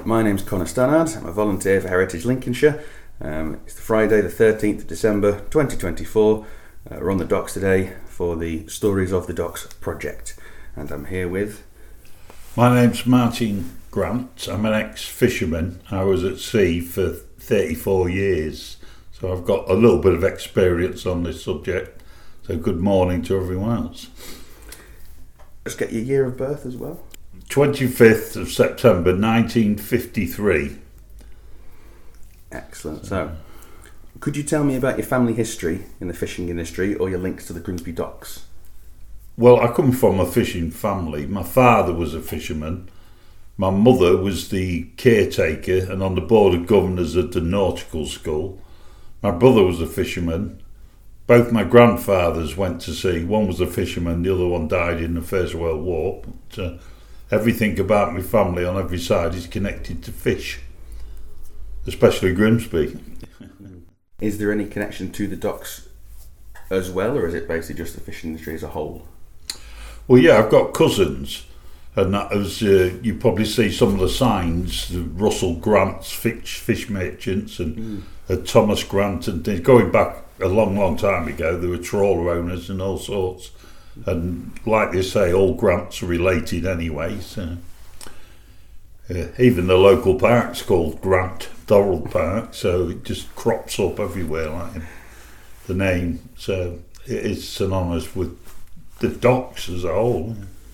My name's Connor Stannard. I'm a volunteer for Heritage Lincolnshire. It's the Friday the 13th of December 2024. We're on the docks today for the Stories of the Docks project, and I'm here with... My name's Martin Grant. I'm an ex-fisherman. I was at sea for 34 years, so I've got a little bit of experience on this subject. So good morning to everyone else. Let's get your year of birth as well. 25th of September 1953. Excellent. So, could you tell me about your family history in the fishing industry or your links to the Grimsby docks? Well, I come from a fishing family. My father was a fisherman. My mother was the caretaker and on the board of governors at the nautical school. My brother was a fisherman. Both my grandfathers went to sea. One was a fisherman, the other one died in the First World War. But, everything about my family on every side is connected to fish, especially Grimsby. Is there any connection to the docks as well, or is it basically just the fishing industry as a whole? Well, yeah, I've got cousins, and that was, you probably see some of the signs, the Russell Grant's fish merchants and Thomas Grant and things. Going back a long, long time ago, there were trawler owners and all sorts. And like they say, all Grants are related anyway. So, even the local park's called Grant Dorrell Park, so it just crops up everywhere, like the name. So it is synonymous with the docks as a whole.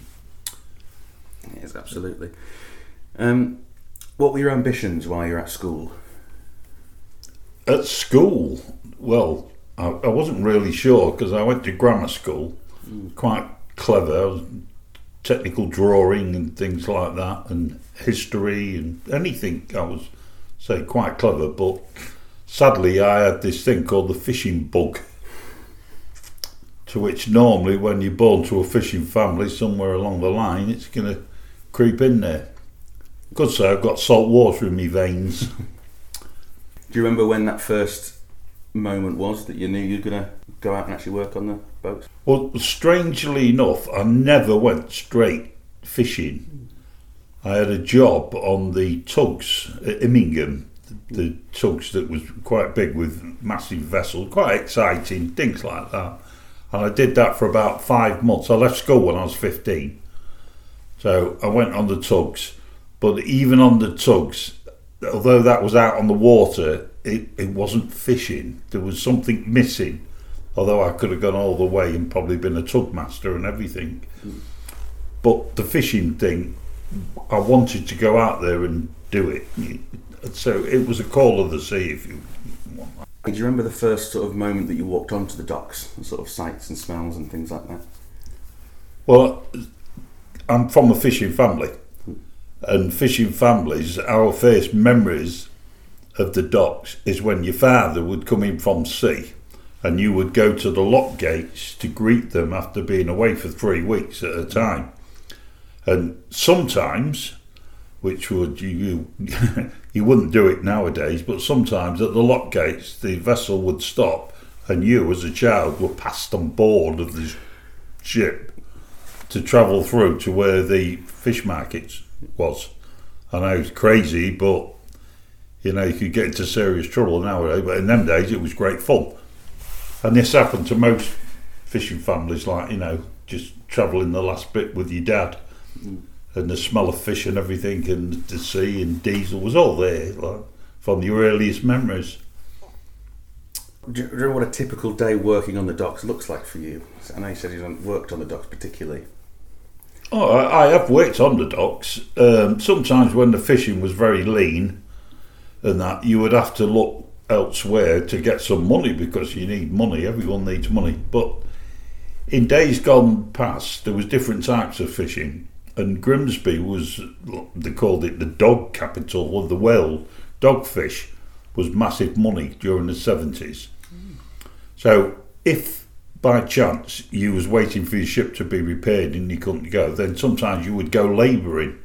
Yes, absolutely. What were your ambitions while you were at school? At school, well, I wasn't really sure because I went to grammar school. Quite clever. I was technical drawing and things like that, and history and anything. I was, say, quite clever, but sadly I had this thing called the fishing bug, to which normally when you're born to a fishing family somewhere along the line it's going to creep in there. Could say I've got salt water in my veins. Do you remember when that first moment was that you knew you were going to go out and actually work on the boats? Well, strangely enough, I never went straight fishing. I had a job on the tugs at Immingham, the tugs that was quite big with massive vessels, quite exciting, things like that. And I did that for about 5 months. I left school when I was 15. So I went on the tugs. But even on the tugs, although that was out on the water, it wasn't fishing. There was something missing. Although I could have gone all the way and probably been a tug master and everything. But the fishing thing, I wanted to go out there and do it. So it was a call of the sea, if you want. Do you remember the first sort of moment that you walked onto the docks, and sort of sights and smells and things like that? Well, I'm from a fishing family. And fishing families, our first memories of the docks is when your father would come in from sea and you would go to the lock gates to greet them after being away for 3 weeks at a time. And sometimes, which would you you wouldn't do it nowadays, but sometimes at the lock gates the vessel would stop and you as a child were passed on board of the ship to travel through to where the fish markets was. I know it's crazy, but you could get into serious trouble nowadays, but in them days it was great fun. And this happened to most fishing families, like, just travelling the last bit with your dad. And the smell of fish and everything, and the sea and diesel was all there, like, from your earliest memories. Do you remember what a typical day working on the docks looks like for you? I know you said you haven't worked on the docks particularly. Oh, I have worked on the docks. Sometimes when the fishing was very lean and that, you would have to look elsewhere to get some money because you need money. Everyone needs money. But in days gone past, there was different types of fishing. And Grimsby was, they called it the dog capital of the world. Dogfish was massive money during the 70s. So if by chance you was waiting for your ship to be repaired and you couldn't go, then sometimes you would go labouring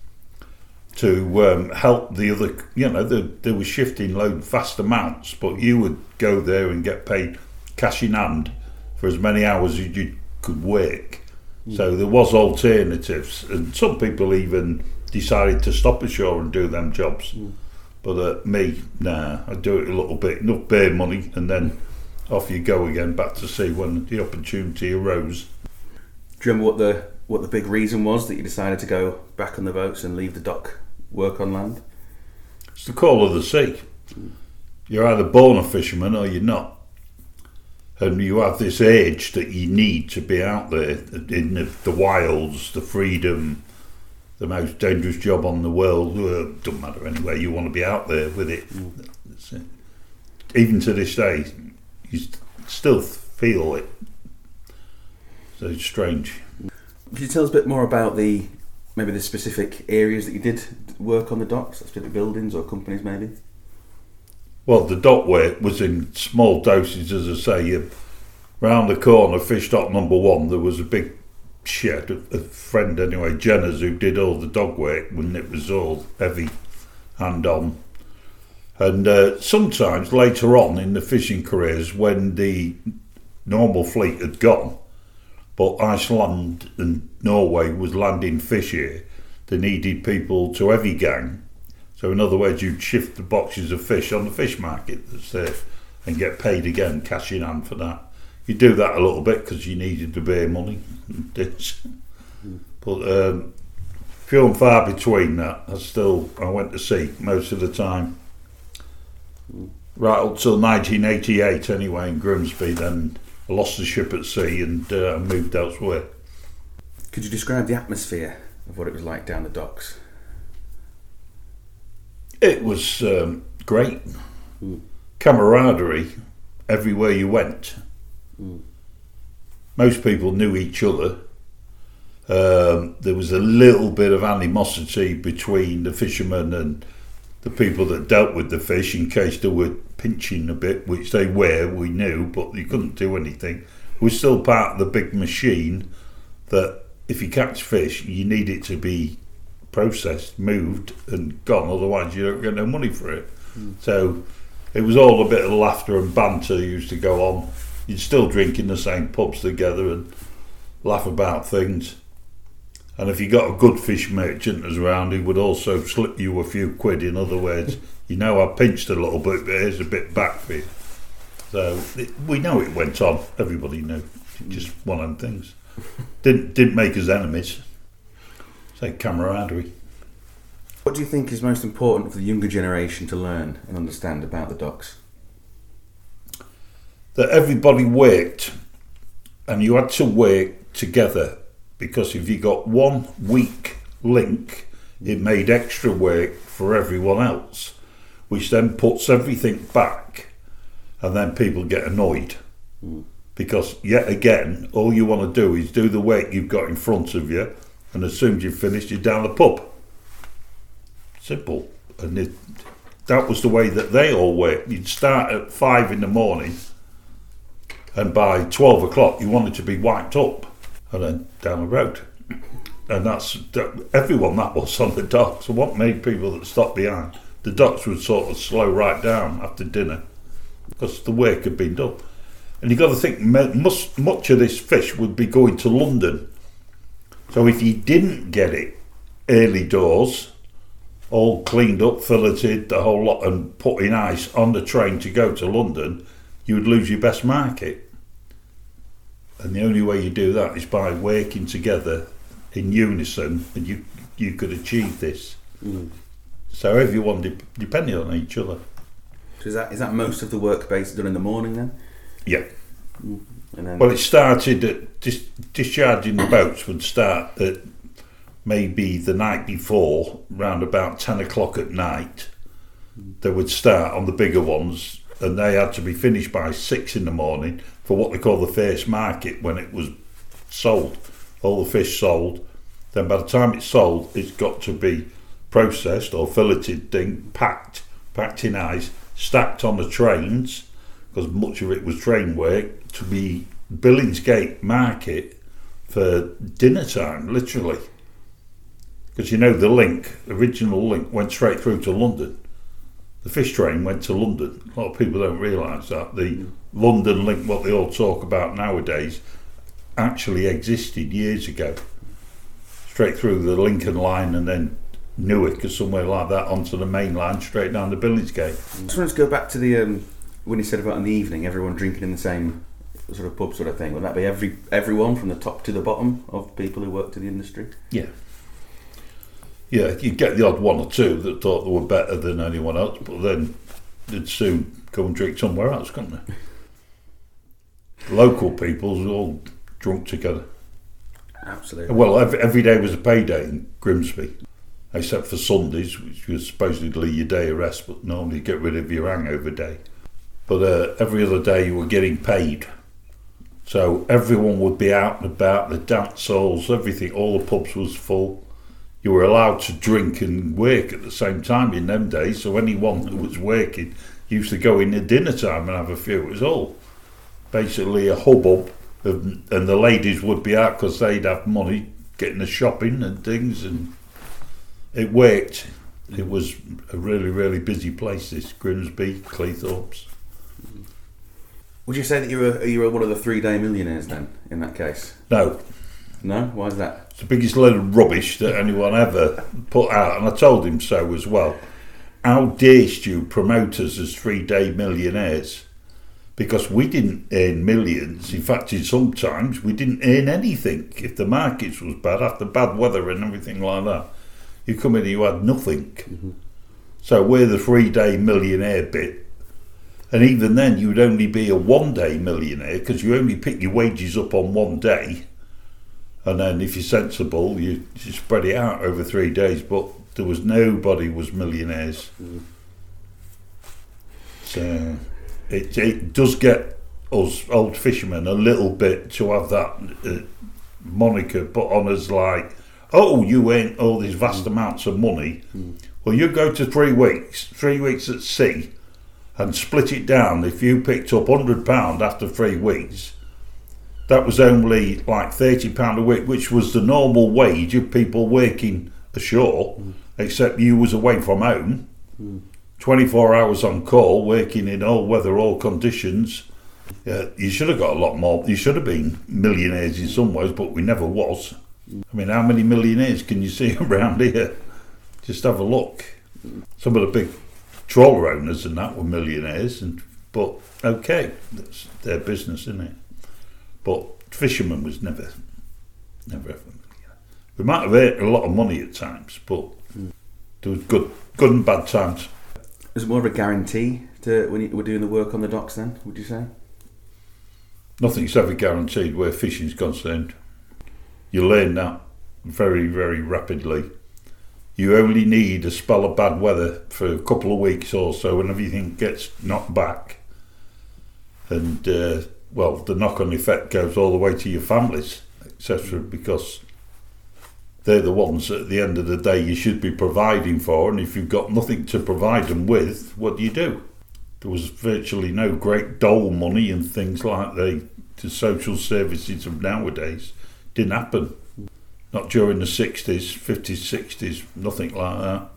to help the other, they were shifting load vast amounts, but you would go there and get paid cash in hand for as many hours as you could work. So there was alternatives, and some people even decided to stop ashore and do them jobs. But me, nah, I do it a little bit, enough bear money, and then off you go again, back to sea when the opportunity arose. Do you remember what the big reason was that you decided to go back on the boats and leave the dock work on land? It's the call of the sea. You're either born a fisherman or you're not. And you have this urge that you need to be out there in the wilds, the freedom, the most dangerous job on the world. Doesn't matter anyway, you want to be out there with it. Even to this day, you still feel it. So it's strange. Could you tell us a bit more about maybe the specific areas that you did work on the docks, specific buildings or companies maybe? Well, the dock work was in small doses, as I say. Round the corner, fish dock number 1, there was a big shed, a friend anyway, Jenner's, who did all the dog work when it was all heavy hand-on. And sometimes later on in the fishing careers, when the normal fleet had gone, but Iceland and Norway was landing fish here, they needed people to heavy gang. So in other words, you'd shift the boxes of fish on the fish market that's there and get paid again, cash in hand for that. You do that a little bit because you needed to bear money. But few and far between that. I went to sea most of the time. Right up till 1988 anyway in Grimsby, then I lost the ship at sea and moved elsewhere. Could you describe the atmosphere of what it was like down the docks? It was great. Camaraderie everywhere you went. Most people knew each other. There was a little bit of animosity between the fishermen and the people that dealt with the fish in case they were pinching a bit, which they were, we knew, but you couldn't do anything. We're still part of the big machine that if you catch fish, you need it to be processed, moved and gone, otherwise you don't get no money for it. So it was all a bit of laughter and banter used to go on. You'd still drink in the same pubs together and laugh about things. And if you got a good fish merchant as around, he would also slip you a few quid. In other words, I pinched a little bit, but here's a bit back for you. So we know it went on. Everybody knew. Just one of them things. Didn't make us enemies. Say camaraderie. What do you think is most important for the younger generation to learn and understand about the docks? That everybody worked, and you had to work together, because if you got one weak link, it made extra work for everyone else, which then puts everything back, and then people get annoyed. Because yet again, all you want to do is do the work you've got in front of you, and as soon as you've finished, you're down the pub. Simple. And that was the way that they all worked. You'd start at 5 in the morning, and by 12 o'clock you wanted to be wiped up, and then down the road. And that's everyone that was on the docks. So what made people that stopped behind? The docks would sort of slow right down after dinner, because the work had been done. And you've got to think, much of this fish would be going to London. So if you didn't get it early doors, all cleaned up, filleted, the whole lot, and put in ice on the train to go to London, you would lose your best market. And the only way you do that is by working together in unison, and you could achieve this. So everyone depended on each other. So is that most of the work based done in the morning then? Yeah. And then Well, it started at discharging the boats would start at maybe the night before, round about 10 o'clock at night. They would start on the bigger ones, and they had to be finished by 6 in the morning for what they call the first market, when it was sold. All the fish sold. Then by the time it's sold, it's got to be processed or filleted, packed in ice, stacked on the trains, because much of it was train work, to be Billingsgate Market for dinner time, literally. Because the original link went straight through to London. The fish train went to London. A lot of people don't realise that. The London link, what they all talk about nowadays, actually existed years ago. Straight through the Lincoln line and then Newark or somewhere like that onto the main line straight down the Billingsgate. I just wanted to go back to the when you said about in the evening, everyone drinking in the same sort of pub sort of thing. Would that be everyone from the top to the bottom of people who worked in the industry? Yeah. Yeah, you'd get the odd one or two that thought they were better than anyone else, but then they'd soon go and drink somewhere else, couldn't they? Local people's all drunk together. Absolutely. Well, every day was a payday in Grimsby, except for Sundays, which was supposedly your day of rest, but normally get rid of your hangover day. But every other day you were getting paid. So everyone would be out and about, the dance halls, everything, all the pubs was full. You were allowed to drink and work at the same time in them days, so anyone who was working used to go in at dinner time and have a few. It was all basically a hubbub, and the ladies would be out because they'd have money getting the shopping and things, and it worked. It was a really, really busy place, this Grimsby, Cleethorpes. Would you say that you were one of the 3-day millionaires then, in that case? No. No? Why is that? It's the biggest load of rubbish that anyone ever put out, and I told him so as well. How darest you promote us as 3-day millionaires? Because we didn't earn millions. In fact, sometimes we didn't earn anything. If the markets was bad, after bad weather and everything like that, you come in and you had nothing. Mm-hmm. So we're the 3-day millionaire bit. And even then, you would only be a 1-day millionaire because you only pick your wages up on 1 day. And then if you're sensible, you spread it out over 3 days. But there was nobody was millionaires. Mm. So it does get us old fishermen a little bit to have that moniker put on us like, oh, you earn all these vast amounts of money. Mm. Well, you go to 3 weeks at sea, and split it down. If you picked up £100 after 3 weeks, that was only like £30 a week, which was the normal wage of people working ashore, except you was away from home, 24 hours on call, working in all weather, all conditions. You should have got a lot more. You should have been millionaires in some ways, but we never was. I mean, how many millionaires can you see around here? Just have a look. Some of the big trawler owners and that were millionaires, but okay, that's their business, isn't it? But fishermen was never ever millionaire. We might have earned a lot of money at times, but there was good and bad times. Is it more of a guarantee to when you were doing the work on the docks then, would you say? Nothing's ever guaranteed where fishing's concerned. You learn that very, very rapidly. You only need a spell of bad weather for a couple of weeks or so when everything gets knocked back. And, the knock-on effect goes all the way to your families, etc., because they're the ones at the end of the day you should be providing for, and if you've got nothing to provide them with, what do? There was virtually no great dole money and things like the social services of nowadays. Didn't happen. Not during the 60s, 50s, 60s, nothing like that.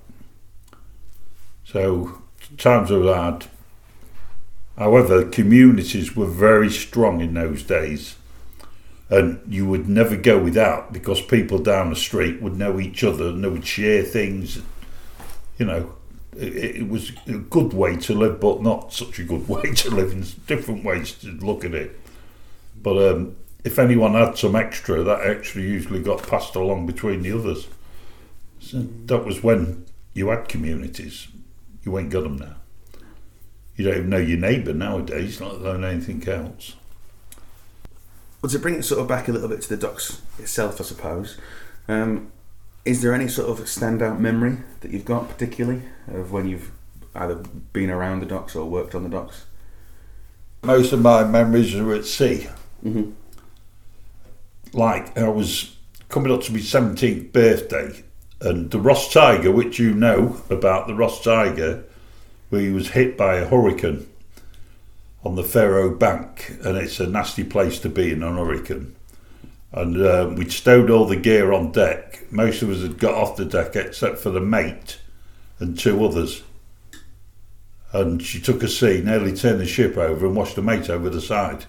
So, times were hard. However, communities were very strong in those days. And you would never go without, because people down the street would know each other and they would share things. You know, it was a good way to live, but not such a good way to live. In different ways to look at it. But if anyone had some extra, that extra usually got passed along between the others. So that was when you had communities. You ain't got them now. You don't even know your neighbour nowadays, not know anything else. Well, to bring it sort of back a little bit to the docks itself, I suppose, is there any sort of standout memory that you've got particularly of when you've either been around the docks or worked on the docks? Most of my memories are at sea. Mm-hmm. Like, I was coming up to my 17th birthday, and the Ross Tiger, which you know about the Ross Tiger, where he was hit by a hurricane on the Faro Bank, and it's a nasty place to be in a hurricane. And we'd stowed all the gear on deck. Most of us had got off the deck except for the mate and 2 others. And she took a sea, nearly turned the ship over and washed the mate over the side.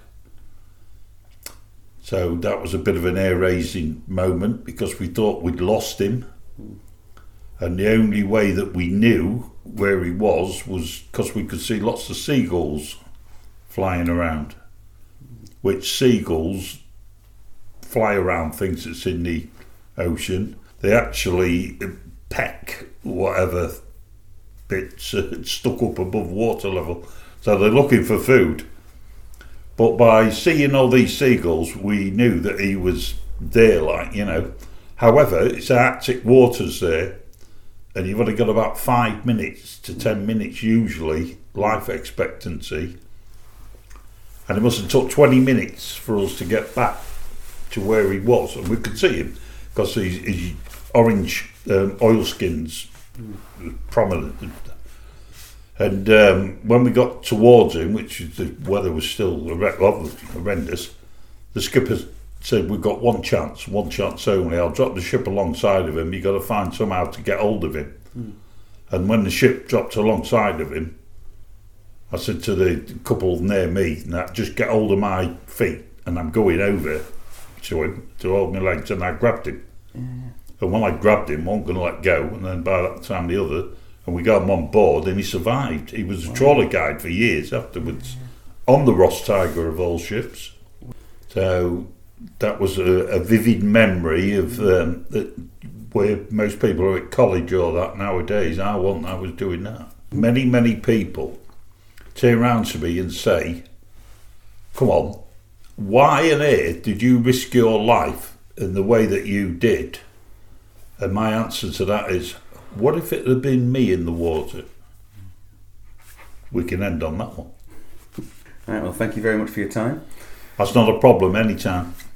So that was a bit of an air-raising moment because we thought we'd lost him. And the only way that we knew where he was because we could see lots of seagulls flying around, which seagulls fly around things that's in the ocean. They actually peck whatever bits stuck up above water level, so they're looking for food. But by seeing all these seagulls, we knew that he was there, like, you know. However, it's Arctic waters there, and you've only got about 5 minutes to 10 minutes usually life expectancy, and it must have took 20 minutes for us to get back to where he was, and we could see him because his orange oilskins prominent. And when we got towards him, which the weather was still horrendous, the skipper said, we've got one chance only. I'll drop the ship alongside of him. You've got to find somehow to get hold of him. And when the ship dropped alongside of him, I said to the couple near me, just get hold of my feet, and I'm going over to him to hold my legs, and I grabbed him. And when I grabbed him, one going to let go, and then by that time the other, and we got him on board, and he survived. He was a trawler guide for years afterwards, on the Ross Tiger of all ships. So that was a vivid memory of where most people are at college or that nowadays. I was doing that. Many people turn around to me and say, come on, why on earth did you risk your life in the way that you did? And my answer to that is, what if it had been me in the water? We can end on that one. All right, well, thank you very much for your time. That's not a problem, anytime.